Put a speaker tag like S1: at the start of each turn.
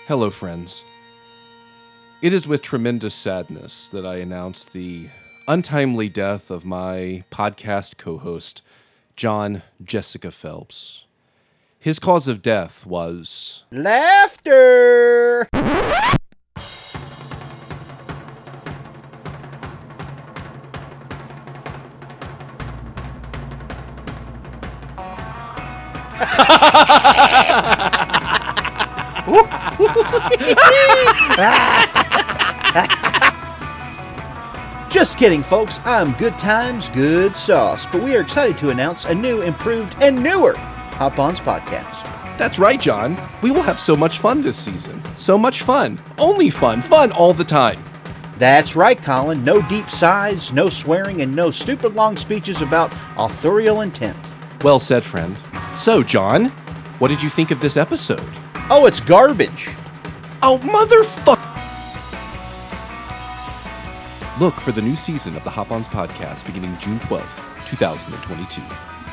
S1: Hello, friends. It is with tremendous sadness that I announce the untimely death of my podcast co-host, John Jessica Phelps. His cause of death was...
S2: laughter! Just kidding, folks. I'm Good Times, Good Sauce, but we are excited to announce a new, improved, and newer Hop-Ons podcast.
S1: That's right, John. We will have so much fun this season. So much fun. Only fun. Fun all the time.
S2: That's right, Colin. No deep sighs, no swearing, and no stupid long speeches about authorial intent.
S1: Well said, friend. So, John, what did you think of this episode?
S2: Oh, it's garbage.
S1: Oh, motherfucker! Look for the new season of the Hop-Ons podcast beginning June 12th, 2022.